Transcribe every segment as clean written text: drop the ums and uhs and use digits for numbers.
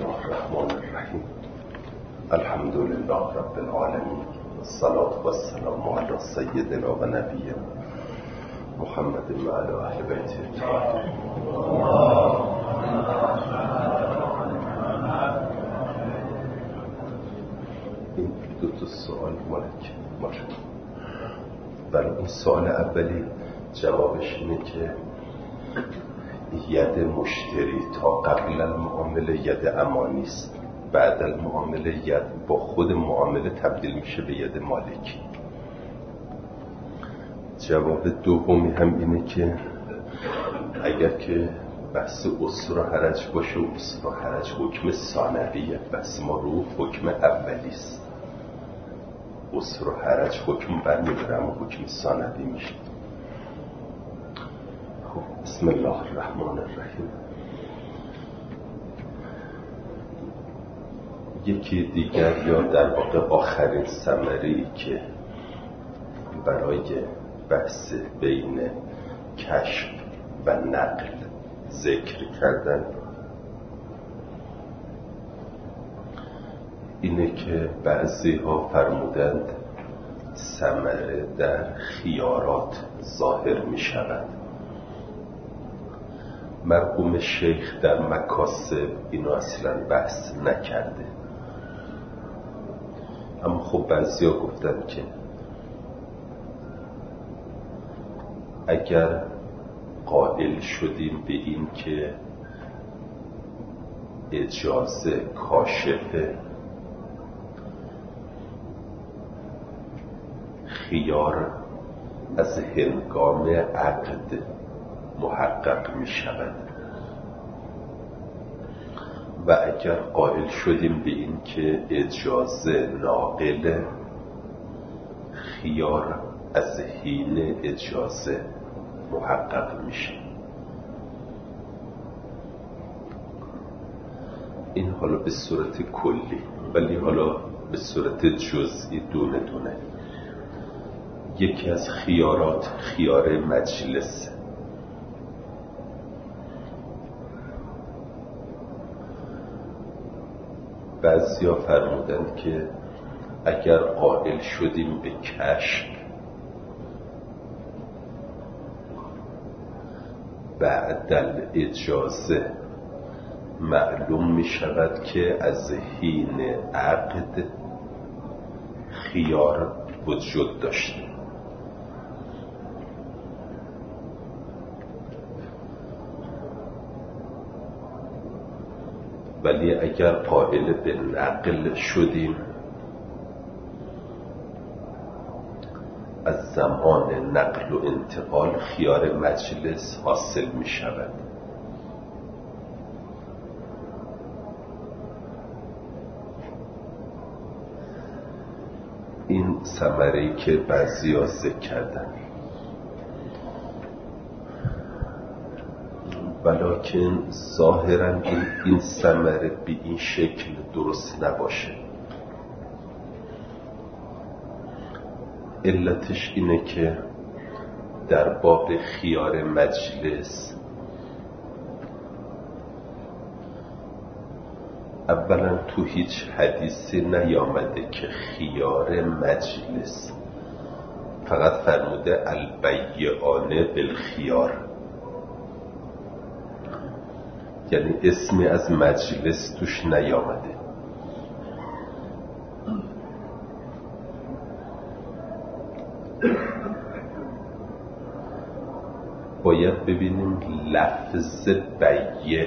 الله الرحمن الرحیم. الحمد لله رب العالمین، الصلاة والسلام علی سیدنا و نبینا محمد و علی اهل بیته الطاهرین. این دو سوال مالک باشه. برای این سوال اولی جوابش اینه که ید مشتری تا قبل المعامله ید امانی است، بعد المعامله ید با خود معامله تبدیل میشه به ید مالکی. جواب دومی هم اینه که اگر که بحث اسر و حرج باشه، اسر و حرج حکم ثانویه، بحث ما رو حکم اولی است. اسر و حرج حکم برمی‌داره اما حکم ثانوی میشه. بسم الله الرحمن الرحیم. یکی دیگر یا در واقع آخرین ثمره‌ای که برای بحث بین کشف و نقل ذکر کردن اینه که بعضی ها فرمودند ثمره در خیارات ظاهر می شود. مرحوم شیخ در مکاسب اینو اصلا بحث نکرده، اما خب بعضی ها گفتن که اگر قائل شدیم به این که اجازه کاشف خیار از هنگام عقد محقق می شود و اگر قائل شدیم به این که اجازه ناقل خیار از حین اجازه محقق میشه. این حالا به صورت کلی، ولی حالا به صورت جزئی دونه دونه. یکی از خیارات خیار مجلس. بعضیا فرمودند که اگر قائل شدیم به کشف بعد اجازه معلوم می شود که از حین عقد خیار وجود داشته. ولی اگر قائل به نقل شدیم از زمان نقل و انتقال خیار مجلس حاصل می شود. این ثمره‌ای که بعضی‌ها ذکر کردن، ولکن ظاهراً این ثمره به این شکل درست نباشه. علتش اینه که در باب خیار مجلس اولا تو هیچ حدیثی نیامده که خیار مجلس، فقط فرموده البیعانه بالخیار، یعنی اسمی از مجلس توش نیامده. باید ببینیم لفظ بیع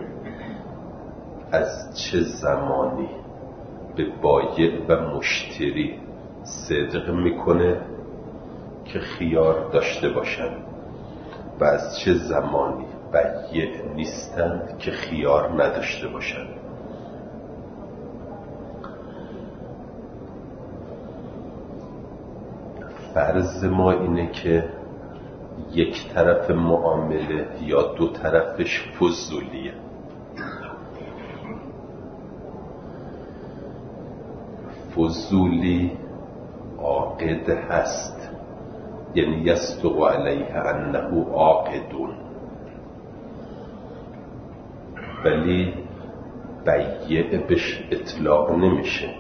از چه زمانی به بایع و مشتری صدق میکنه که خیار داشته باشن و از چه زمانی بیع نیستند که خیار نداشته باشن. فرض ما اینه که یک طرف معامله یا دو طرفش فضولیه. فضولی عاقد هست، یعنی یصدق علیه انه عاقدون، ولی بیع بهش اطلاق نمیشه.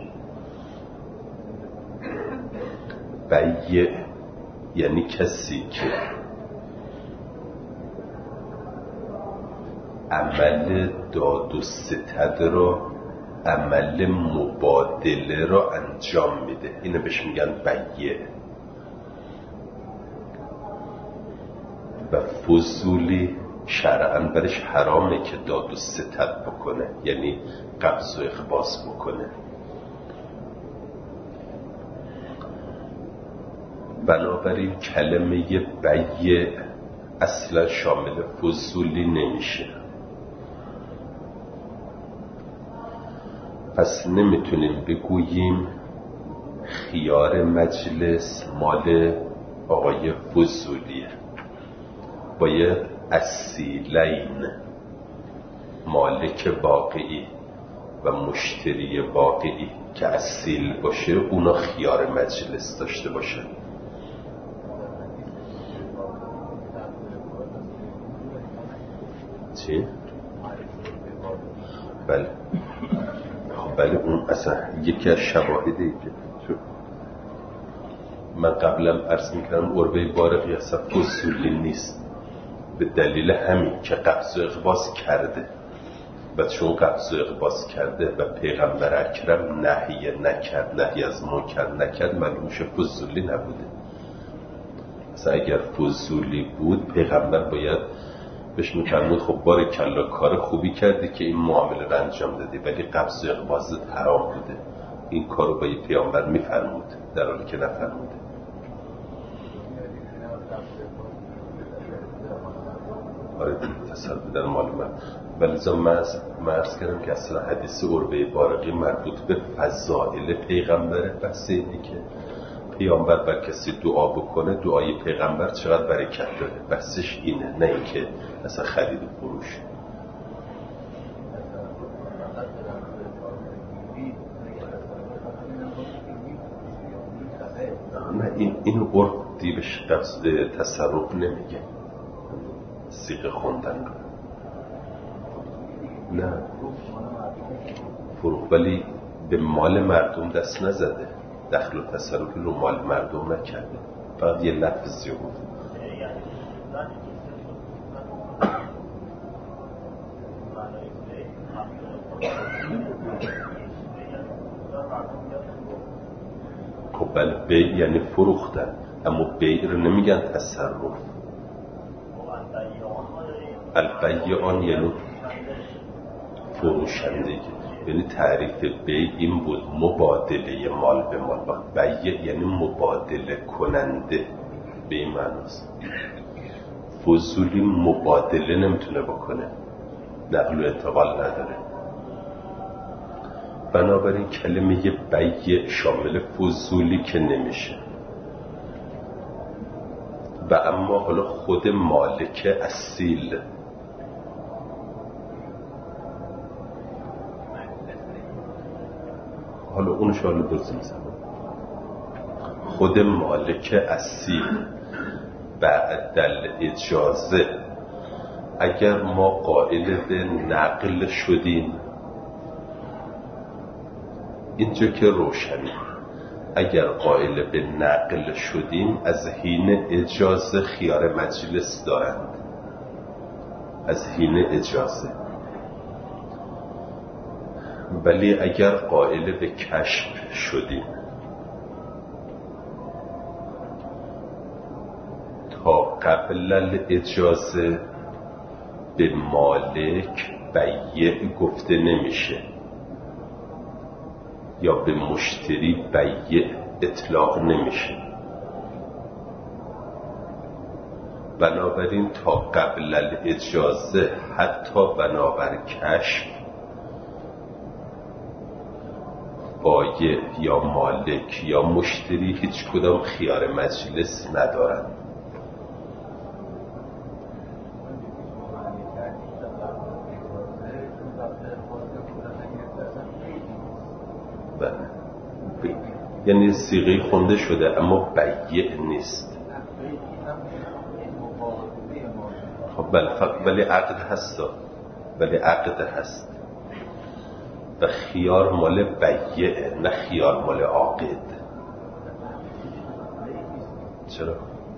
بیع یعنی کسی که عمل داد و ستد را، عمل مبادله را انجام میده، اینو بهش میگن بیع. و فضولی شرعاً برش حرامه که داد و ستد بکنه، یعنی قبض و اخباز بکنه. بنابراین کلمه بیع اصلا شامل فضولی نمیشه. پس نمیتونیم بگوییم خیار مجلس مال آقای فضولیه. باید اصیلین، مالک واقعی و مشتری واقعی که اصیل باشه، اونا خیار مجلس داشته باشن. چی؟ بله بله، اون اصلا یکی از شواهده که من قبلا عرض میکردم عربه بارقی اصلا فضولی نیست، به دلیل همین که قبض و اقباض کرده و چون قبض و اقباض کرده و پیغمبر اکرم نهی نکرد، نهی از منکر نکرد، معلومش فضولی نبوده. اصلا اگر فضولی بود پیغمبر باید بهش میفرمود خب بارکالله کار خوبی کردی که این معامله رو انجام دادی، ولی قبض و اقباضت حرام بوده. این کارو باید پیغمبر میفرمود، در حالی که نفرموده. آره تصرف در مال من. ولی من عرض کردم که اصلا حدیث عربه بارقی مربوط به فضائل پیغمبره. بس اینه که پیامبر بر کسی دعا بکنه، دعای پیغمبر چقدر برکت داره، بسش اینه، نه اینکه اصلا خرید و فروش. نه این عرف دیبش تصرف نمیگه، سیغه خوندن نه فروخ، ولی به مال مردم دست نزده، دخل و تصرفی رو مال مردم نکرده، فقط یه لفظی بود. خب بله، بیع یعنی فروختن، اما بیع رو نمیگن تصرف. البیعان یعنی فروشندگی، یعنی تعریف بیع این بود، مبادله مال به مال. بیع یعنی مبادله کننده، به این معناست. فضولی مبادله نمیتونه بکنه، نقل و انتقال نداره. بنابراین کلمه بیع شامل فضولی که نمیشه. و اما حالا خود مالک اصیل، حالا اون شاله بزنیم، خود مالک اصیل بعد اجازه، اگر ما قائل به نقل شدیم، اینجا که روشنی، اگر قائل به نقل شدیم از حین اجازه خیار مجلس دارند، از حین اجازه. ولی اگر قائل به کشف شدیم تا قبل الاجازه، به مالک بیع گفته نمیشه یا به مشتری بیع اطلاق نمیشه. بنابراین تا قبل الاجازه، حتی بنابر کشف، بایع یا مالک یا مشتری هیچ کدام خیار مجلس ندارند. یعنی صیغه خونده شده اما بیع نیست. خب بله، ولی عقد هست، ولی عقد هست. و خیار مال بیعه، نه خیار مال عاقد. چرا؟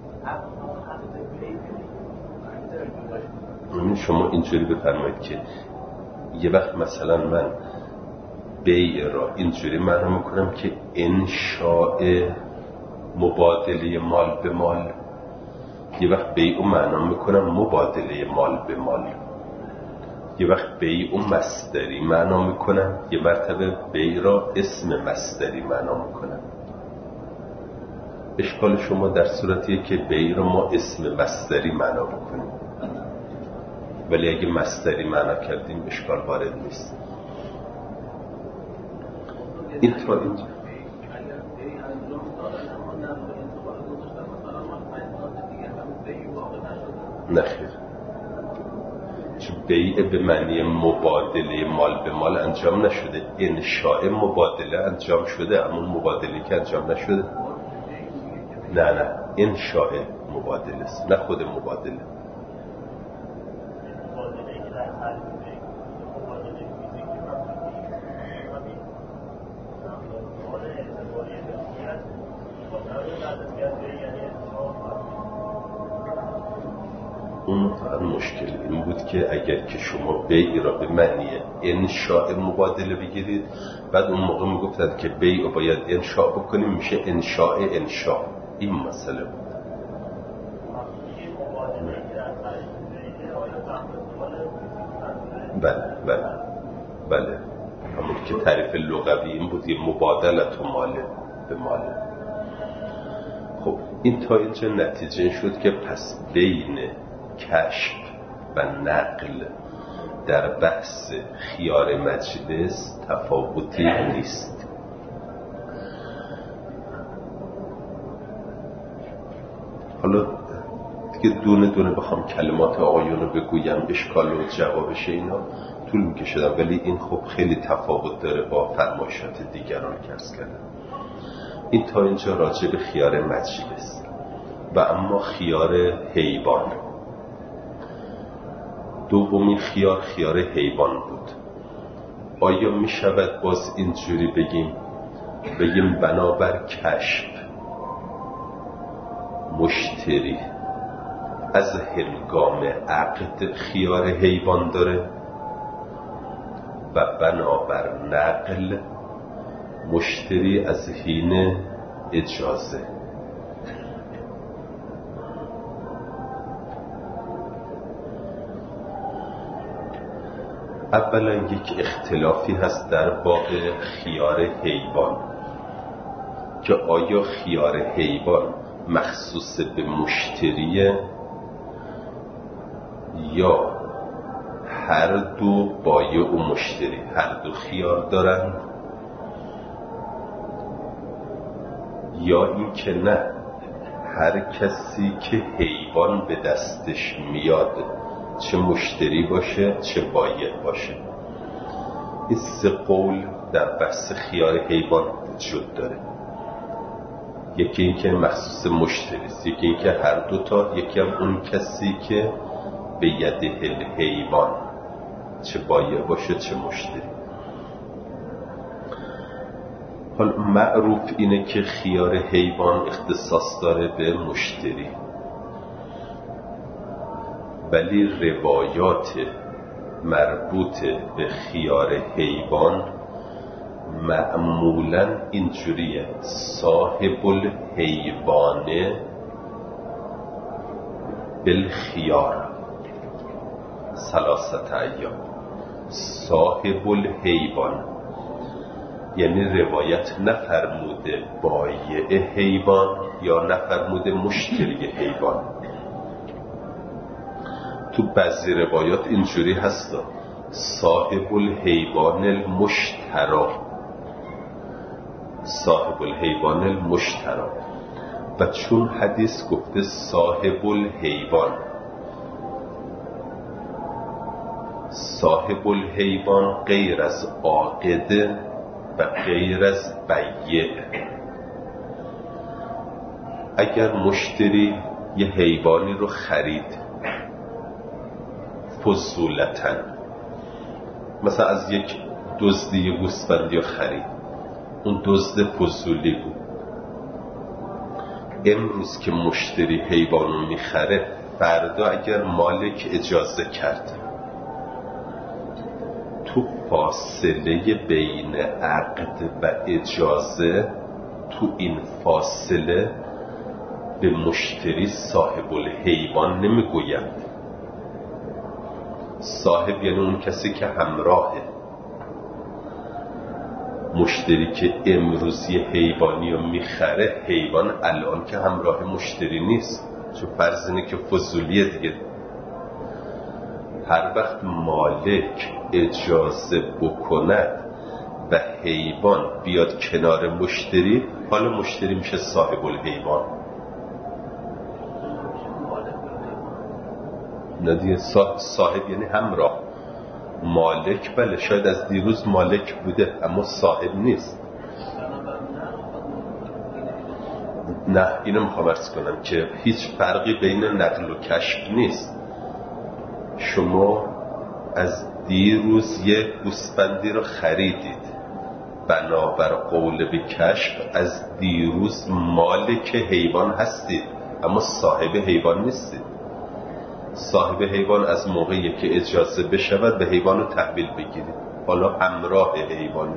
شما اینجوری بفرمایید که یه وقت مثلا من بیع را اینجوری معنا میکنم که انشاء مبادله مال به مال، یه وقت بیع معنا میکنم مبادله مال به مال، یه وقت بیع مصدری معنا میکنم، یه مرتبه بیع را اسم مصدری معنا میکنم. اشکال شما در صورتیه که بیع را ما اسم مصدری معنا بکنیم، ولی اگه مصدری معنا کردیم اشکال وارد نیست. این تا اینجا نخیر، چون بیع به معنی مبادله مال به مال انجام نشده، انشاء مبادله انجام شده، اما مبادله که انجام نشده. نه انشاء مبادله است، نه خود مبادله. اون فقط مشکل این بود که اگر که شما بیع را به معنی انشاء مبادله بگیرید، بعد اون موقع میگفتند که بیع را باید انشاء بکنیم، میشه انشاء انشاء. این مسئله بود. بله همون که تعریف لغوی این بود، یه مبادلت و مال به مال. خب این تا اینجا نتیجه شد که پس بین کشف و نقل در بحث خیار مجلس تفاوتی نیست. حالا دیگه دونه دونه بخوام کلمات آقایون رو بگویم اشکال و جوابش اینا طول میکشدم، ولی این خب خیلی تفاوت داره با فرمایشات دیگران که عرض کردم. این تا اینجا راجع به خیار مجلس. و اما خیار حیوان، دومین خیار حیوان بود. آیا می شود باز اینجوری بگیم بنابر کشف مشتری از هنگام عقد خیار حیوان داره و بنابر نقل مشتری از حین اجازه. اولا یک اختلافی هست در باب خیار حیوان که آیا خیار حیوان مخصوص به مشتریه یا هر دو بایع و مشتری هر دو خیار دارن، یا این که نه هر کسی که حیوان به دستش میاد چه مشتری باشه چه بایع باشه. این سه قول در بحث خیار حیوان وجود داره. یکی این که مخصوص مشتری است، یکی این که هر دوتا، یکی هم اون کسی که به یده حیوان چه بایع باشه چه مشتری. حال معروف اینه که خیار حیوان اختصاص داره به مشتری، ولی روایات مربوط به خیار حیوان معمولاً اینجوریه: صاحب الحیوان بالخیار ثلاثه ایام. صاحب الحیوان یعنی روایت نفرموده بایع حیوان یا نفرموده مشتری حیوان. تو بعضی روایات اینجوری هست: صاحب الحیوان المشتری، صاحب الحیوان المشتری. و چون حدیث گفته صاحب الحیوان، صاحب الحیوان غیر از عاقد و غیر از بیع. اگر مشتری یه حیوانی رو خرید فضولتاً، مثلا از یک دزدی گوسفندی رو خرید، اون دزد فضولی بود. امروز که مشتری حیوان رو میخره، فردا اگر مالک اجازه کرد تو فاصله بین عقد و اجازه، تو این فاصله به مشتری صاحب الحیوان نمیگوید. صاحب یعنی اون کسی که همراهه. مشتری که امروزی حیوانی رو میخره، حیوان الان که همراه مشتری نیست، چون فرض اینه که فضولیه دیگه. هر وقت مالک اجازه بکند و حیوان بیاد کنار مشتری، حالا مشتری میشه صاحب الحیوان. نه دیگه، صاحب یعنی همراه. مالک بله شاید از دیروز مالک بوده اما صاحب نیست. نه اینو میخوام عرض کنم که هیچ فرقی بین نقل و کشف نیست. شما از دیروز یه گوسفندی رو خریدید، بنابر قول به کشف از دیروز مالک حیوان هستید اما صاحب حیوان نیستید. صاحب حیوان از موقعی که اجازه بشود به حیوان رو تحویل بگیرید، حالا همراه حیوانه.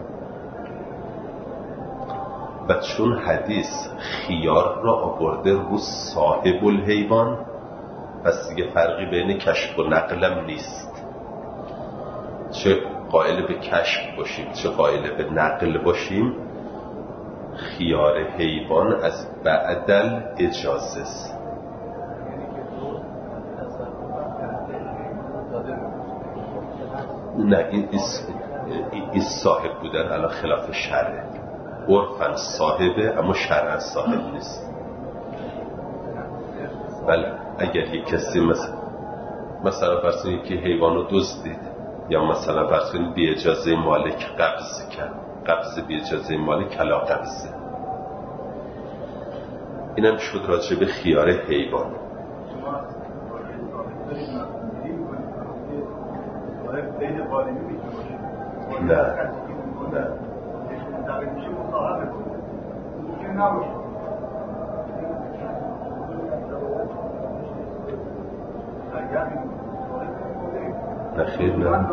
و چون حدیث خیار را آورده رو صاحب الحیوان، پس دیگه فرقی بین کشف و نقلم نیست. چه قائل به کشف باشیم چه قائل به نقل باشیم، خیار حیوان از بعدل اجازه است. نه این صاحب بودن الان خلاف شرعه. عرفاً صاحبه اما شرعاً صاحب نیست. بله اگر یک کسی مثلا فرض کنید که حیوان رو دزدید، یا مثلا فرض کنید بی اجازه مالک قبض کرد، قبض بی اجازه مالک کلا قبضه، اینم شد راجع به خیار حیوان. نه نخیر نه.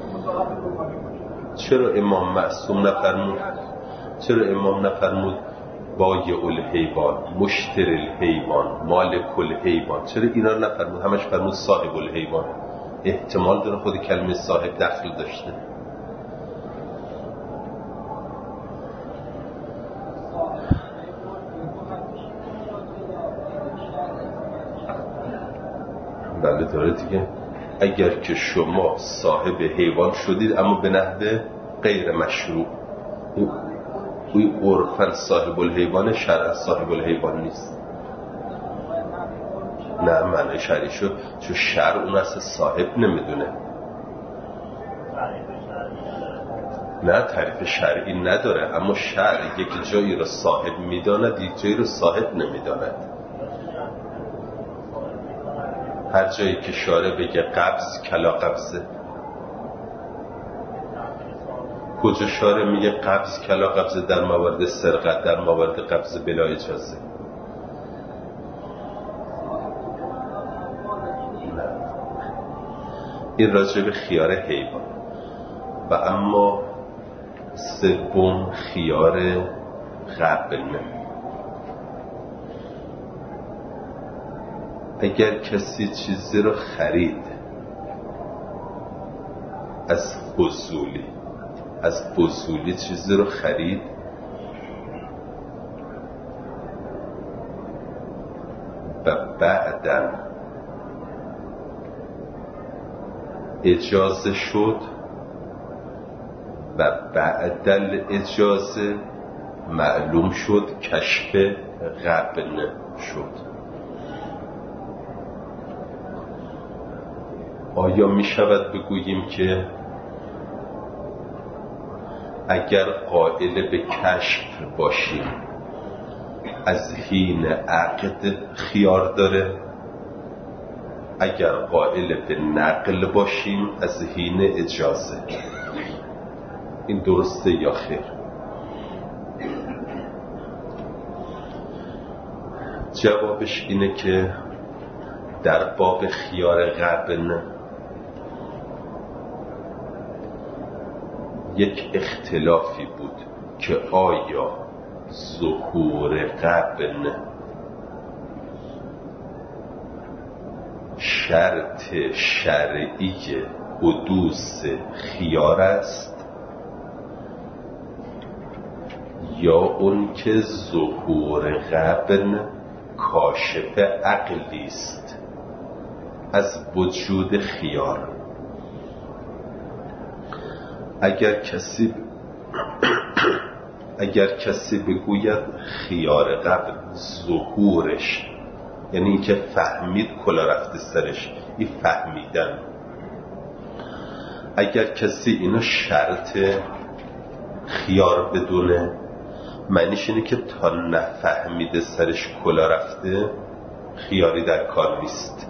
چرا امام معصوم نفرمود؟ چرا امام نفرمود بایع الحیوان، مشتری الحیوان، مالک الحیوان؟ چرا اینا رو نفرمود؟ همش فرمود صاحب الحیوان. احتمال داره خود کلمه صاحب دخل داشته. بله داره دیگه. اگر که شما صاحب حیوان شدید اما به نحو غیر مشروع، اوی عرفاً صاحب الحیوان، شرعاً صاحب الحیوان نیست. نه معنی شرعی شد چون شرع اون اصلا صاحب نمیدونه. نه تعریف شرعی نداره، اما شرع یک جایی رو صاحب میداند، یک جایی رو صاحب نمیداند. هر جایی که شارع بگه قبض کلا قبضه، کجا شارع میگه قبض کلا قبضه؟ در موارد سرقت، در موارد قبض بلا اجازه. این راجع به خیار حیوان. و اما سوم خیار غبن. اگر کسی چیزی رو خرید از فضولی چیزی رو خرید و بعداً اجازه شد و بعدل اجازه معلوم شد کشف غبن شد، آیا می شود بگوییم که اگر قائل به کشف باشیم از حین عقد خیار داره، اگر قائل به نقل باشیم از حین اجازه؟ این درسته یا خیر؟ جوابش اینه که در باب خیار غبن یک اختلافی بود که آیا ظهور غبن شرط شرعی حدوث خیار است یا اون که ظهور غبن کاشف عقلی است از وجود خیار. اگر کسی بگوید خیار غبن ظهورش یعنی این که فهمید کلا رفته سرش، این فهمیدن، اگر کسی اینو شرط خیار بدونه معنیش اینه که تا نفهمیده سرش کلا رفته خیاری در کار نیست.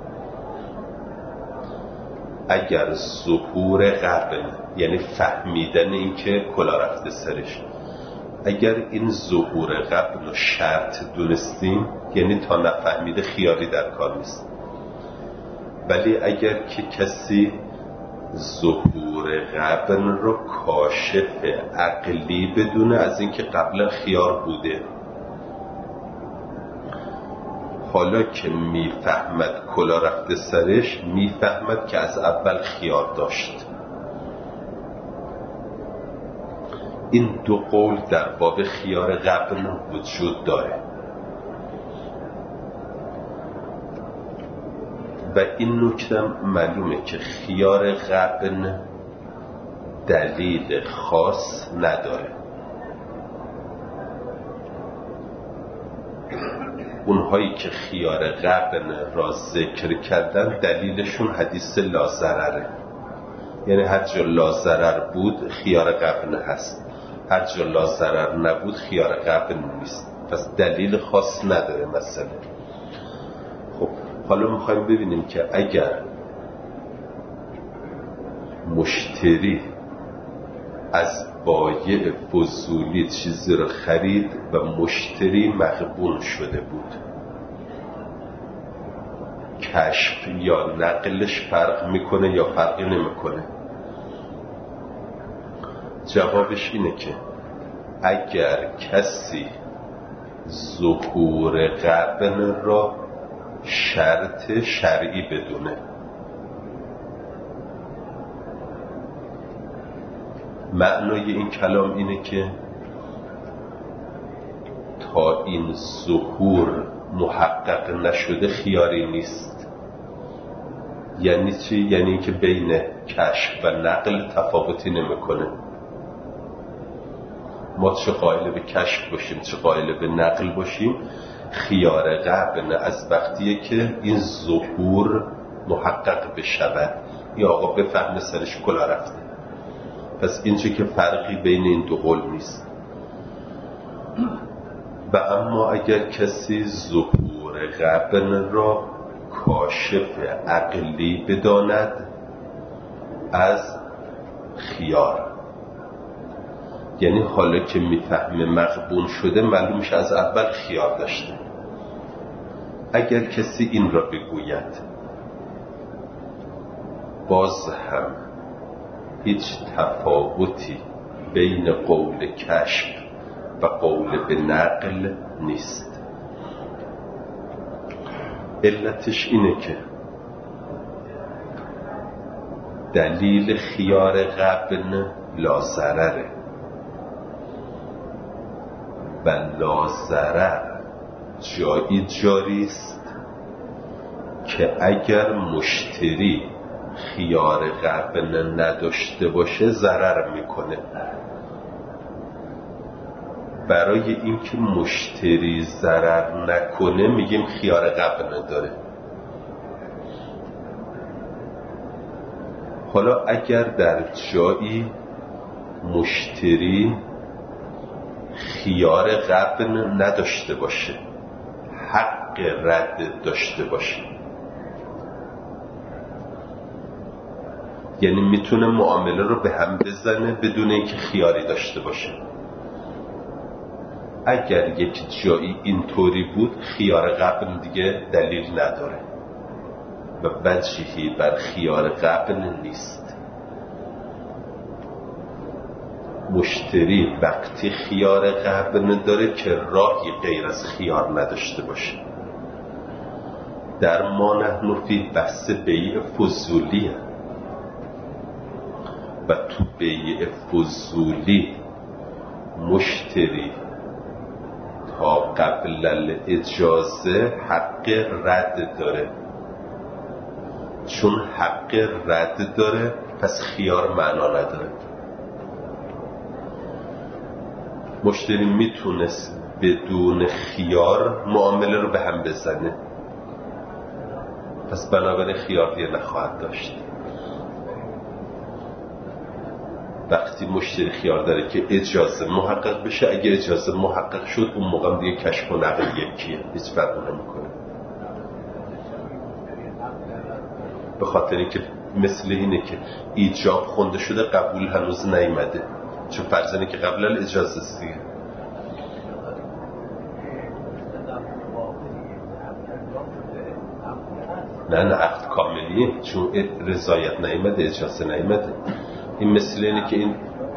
اگر ظهور غبن یعنی فهمیدن این که کلا رفته سرش، اگر این ظهور غبن رو شرط دونستیم یعنی تا نفهمیده خیاری در کار نیست. ولی اگر که کسی ظهور غبن رو کاشف عقلی بدونه از اینکه قبلا خیار بوده، حالا که میفهمد کلا رفته سرش میفهمد که از اول خیار داشت. این دو قول در باب خیار غبن وجود داره و این نکته معلومه که خیار غبن دلیل خاص نداره. اونهایی که خیار غبن را ذکر کردن دلیلشون حدیث لا ضرره، یعنی هر جا لا ضرر بود خیار غبن هست، هر جا لا ضرر نبود خیار غبن نیست. پس دلیل خاص نداره مسئله. خب حالا میخوایم ببینیم که اگر مشتری از بایع فضولی چیزی رو خرید و مشتری مغبون شده بود، کشف یا نقلش فرق میکنه یا فرقی نمیکنه؟ جوابش اینه که اگر کسی ظهور غبن را شرط شرعی بدونه، معنای این کلام اینه که تا این ظهور محقق نشده خیاری نیست. یعنی چی؟ یعنی که بین کشف و نقل تفاوتی نمیکنه. ما چه قائل به کشف باشیم چه قائل به نقل باشیم، خیار غبن از وقتیه که این ظهور محقق بشود یا آقا بفهمه سرش کلا رفته. پس اینجا که فرقی بین این دو قول نیست. و اما اگر کسی ظهور غبن را کاشف عقلی بداند از خیار، یعنی حالا که میفهمه مغبون شده معلوم میشه از اول خیار داشته. اگر کسی این را بگوید باز هم هیچ تفاوتی بین قول کشف و قول به نقل نیست. علتش اینه که دلیل خیار غبن لا ضرره و لا ضرر جایی جاری است که اگر مشتری خیار غبن نداشته باشه ضرر میکنه. برای اینکه مشتری ضرر نکنه میگیم خیار غبن داره. حالا اگر در جایی مشتری خیار غبن نداشته باشه، حق رد داشته باشه، یعنی میتونه معامله رو به هم بزنه بدون اینکه خیاری داشته باشه. اگر یک جایی اینطوری بود خیار قبل دیگه دلیل نداره و وجهی بر خیار قبل نیست. مشتری وقتی خیار قبل داره که راهی غیر از خیار نداشته باشه. در ما نحن فی بحث بیع فضولیه و تو بیع فضولی مشتری تا قبل الاجازه حق رد داره. چون حق رد داره پس خیار معنا نداره. مشتری میتونست بدون خیار معامله رو به هم بزنه، پس بنابراین خیار دیگه نخواهد داشت. وقتی مشتری خیار داره که اجازه محقق بشه، اگه اجازه محقق شد اون موقع دیگه کشف و نقل یکیه، هیچ فرقی نمیکنه. به خاطر اینکه مثل اینه که ایجاب خونده شده قبول هنوز نیامده، چون فرض اینه که قبل الاجازه است دیگه. نه عقد کاملیه، چون رضایت نیامده، اجازه نیامده. این مثل اینه که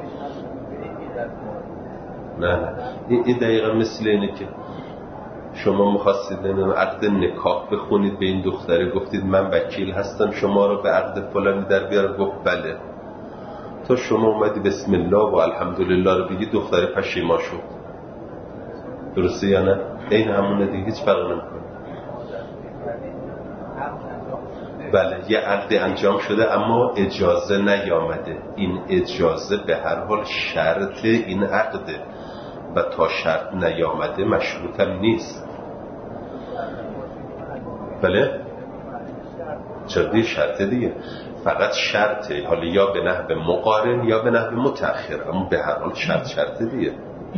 این دقیقا مثل اینه که شما می‌خواستید عقد نکاح بخونید به این دختره، گفتید من وکیل هستم شما رو به عقد فلانی در بیارم، گفت بله. تا شما اومدی بسم الله و الحمدلله رو بگی، دختره پشیمان شد. درسته یا نه؟ این همونه دیگه، هیچ فرق نمی‌کنه. بله یه عقد انجام شده اما اجازه نیامده. این اجازه به هر حال شرط این عقده و تا شرط نیامده مشروطم نیست. بله چرا شرط دیگه، فقط شرطه، حالا یا به نحو مقارن یا به نحو متأخر، اما به هر حال شرط دیگه.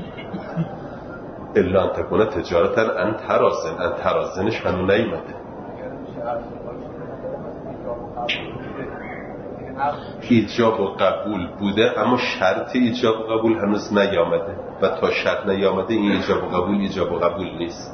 الا ان تکونه تجارتا ان ترازنش هنو نیامده. ایجاب و قبول بوده اما شرط ایجاب و قبول هنوز نیامده و تا شرط نیامده این ایجاب و قبول نیست.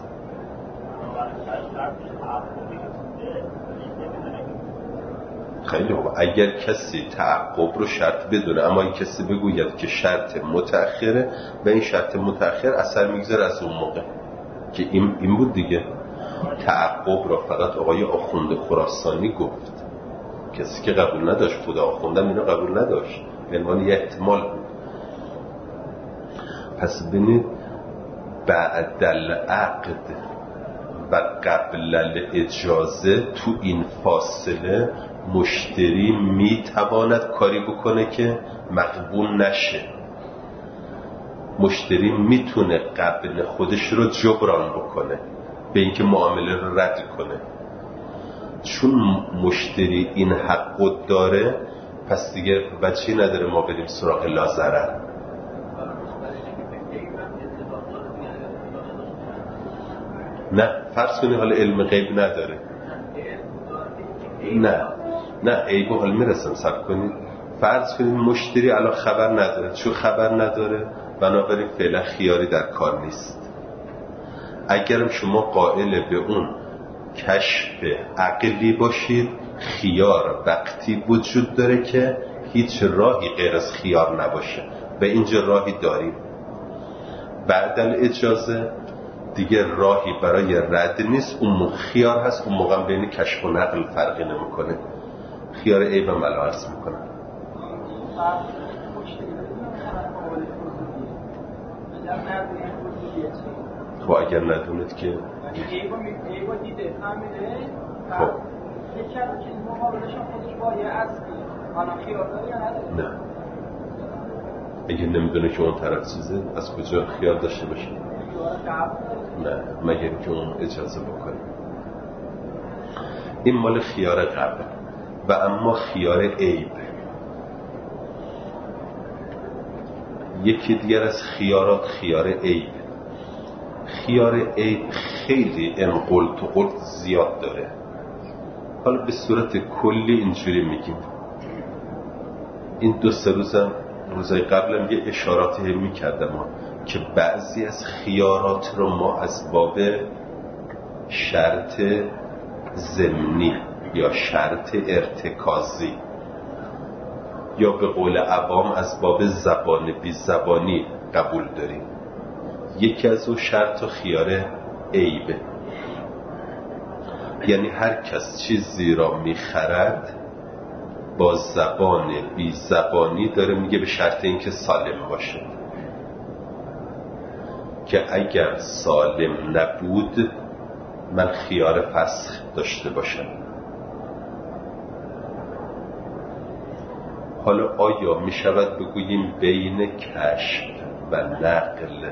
خیلی خوب. اگر کسی تعقب رو شرط بدونه اما این کسی بگوید که شرط متأخره و این شرط متأخر اثر میگذاره از اون موقع که این بود دیگه. تعقب رو فقط آقای آخوند خراسانی گفت، کسی که قبول نداشت، خدا آخوندم اینو قبول نداشت، به عنوان یه احتمال بود. پس ببینید بعد العقد و قبل الاجازه تو این فاصله مشتری میتواند کاری بکنه که مقبول نشه. مشتری میتونه قبل خودش رو جبران بکنه به اینکه معامله رو رد کنه. چون مشتری این حقو داره پس دیگه وجهی نداره ما بریم سراغ لازرر. نه فرض کنی حالا علم غیب نداره، نه عیبو حالا میرسم صبر کنید. فرض کنید مشتری الان خبر نداره، چون خبر نداره بنابراین فعلا خیاری در کار نیست. اگرم شما قائل به اون کشف عقلی باشید، خیار وقتی وجود داره که هیچ راهی غیر از خیار نباشه و اینجا راهی داریم. بعد الاجازه دیگه راهی برای رد نیست، اون موقع خیار هست، اون موقع بین کشف و نقل فرقی نمیکنه. خیار عیب هم عرض میکنه. خب اگر ندونید که خب نه اگه نمیدونه که اون طرف چیزه از کجا خیال داشته باشه؟ نه مگر که اون اجازه بکنه. این مال خیار قبل. و اما خیار عیب، یکی دیگر از خیارات خیار عیب. خیار عیب خیلی انقل تو قلت زیاد داره. حالا به صورت کلی اینجوری میگیم این 2-3 روزای قبلم یه اشاراتی میکردم که بعضی از خیارات رو ما از باب شرط ضمنی یا شرط ارتکازی یا به قول عوام از باب زبان بی زبانی قبول داریم. یکی از اون شرط و خیار عیبه، یعنی هر کس چیزی را میخرد با زبان بی زبانی داره میگه به شرط اینکه سالم باشه، که اگر سالم نبود من خیار فسخ داشته باشم. حالا آیا می شود بگوییم بین کشف و نقل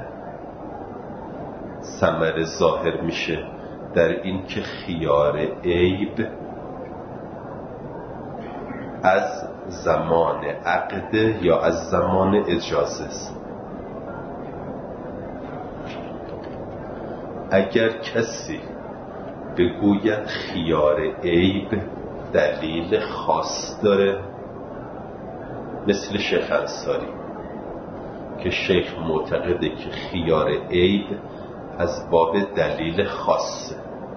ثمره ظاهر میشه در این که خیار عیب از زمان عقد یا از زمان اجازه است؟ اگر کسی بگوید خیار عیب دلیل خاص داره، مثل شیخ انصاری که شیخ معتقده که خیار عیب از باب دلیل خاصه،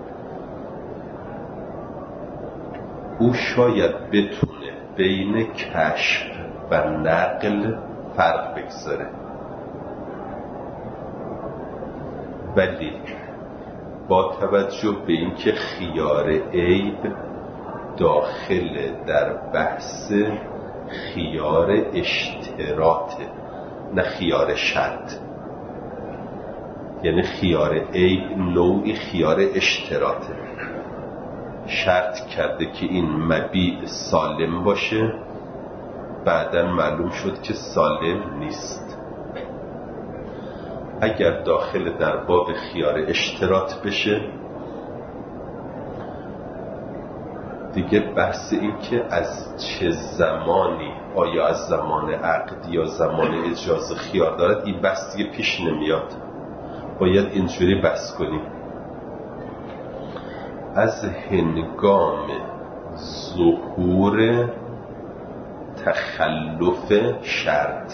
او شاید بتونه بین کشف و نقل فرق بگذاره، ولی با توجه به اینکه خیار عیب داخل در بحث خیار اشتراطه نه خیار شرط، یعنی خیار عیب نوعی خیار اشتراطه، شرط کرده که این مبیع سالم باشه، بعداً معلوم شد که سالم نیست. اگر داخل در باب خیار اشتراط بشه دیگه بحث این که از چه زمانی، آیا از زمان عقد یا زمان اجازه خیار دارد، این بحث دیگه پیش نمیاد، باید اینجوری بحث کنیم. از هنگام ظهور تخلف شرط،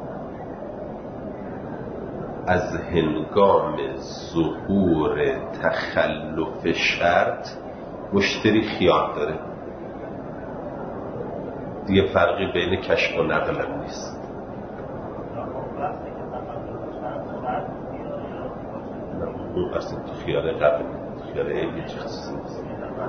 از هنگام ظهور تخلف شرط مشتری خیار داره، دیگه فرقی بین کشف و نقل هم نیست. اون اصلا تو خیار قبل خیار عیبی چه خصوصی نیست.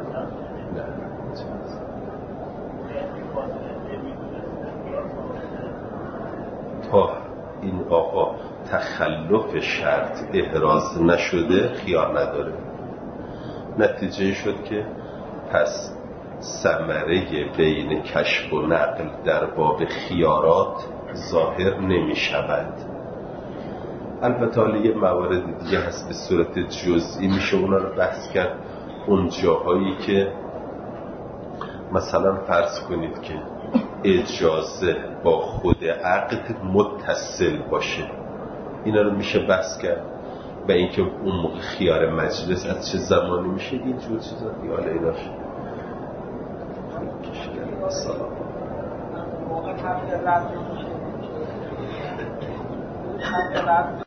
تا این آقا تخلف شرط احراز نشده خیار نداره. نتیجه شد که پس ثمره بین کشف و نقل در باب خیارات ظاهر نمی شود. البته حالا یه موارد دیگه هست به صورت جزئی میشه اونا رو بحث کرد. اون جاهایی که مثلا فرض کنید که اجازه با خود عقد متصل باشه، اینا رو میشه بحث کرد. و اینکه اون موقع خیار مجلس از چه زمانی میشه، این جور چیزا دیگه حالا ایناش کشیدن سلام